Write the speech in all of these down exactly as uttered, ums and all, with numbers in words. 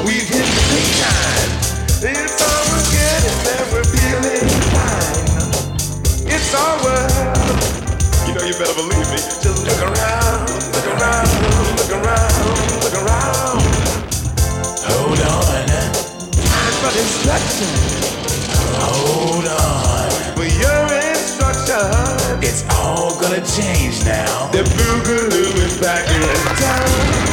we've hit the big time. It's all we're getting and we're feeling fine. It's our world. You know you better believe me. Just look around, look around, look around, look around. Hold on. Time for instruction. Hold on. For your instruction. It's all gonna change now. The Boogaloo is back in town.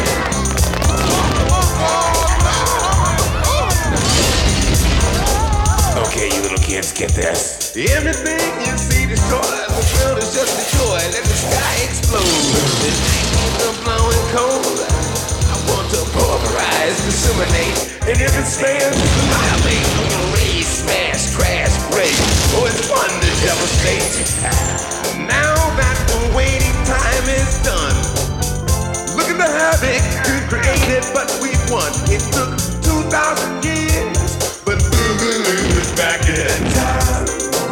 Okay, you little kids, get this. Everything you see destroyed, the world is just a joy. Let the sky explode. The night is blowing cold. I want to pulverize, disseminate, and if it stands, annihilate. I'm gonna raise, smash, crash, break. Oh, it's fun to devastate. Now that the waiting time is done, look at the havoc we created, but we won. It took two thousand years, but Boogaloo is back in town.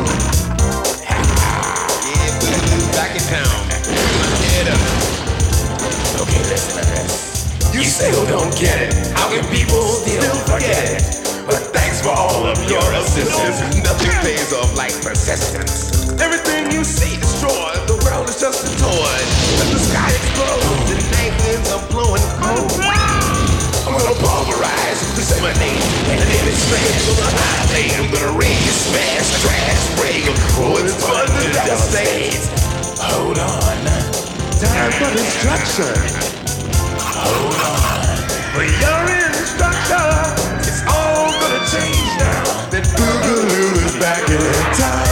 Yeah, Boogaloo back in town. Head up. Okay, listen to this. You still don't get it. How can people still forget it? But thanks for all of your assistance. Nothing pays off like persistence. Everything you see destroyed. The world is just a toy. Let the sky explode. The night winds are blowing cold. I'm gonna pulverize, disseminate, and if it's strange, I'm gonna annihilate. I'm gonna raise, smash, trash, break. Oh, it's fun to devastate. Hold on. Time for destruction. Hold on. For your instruction, it's all gonna change now. That Boogaloo is back in time.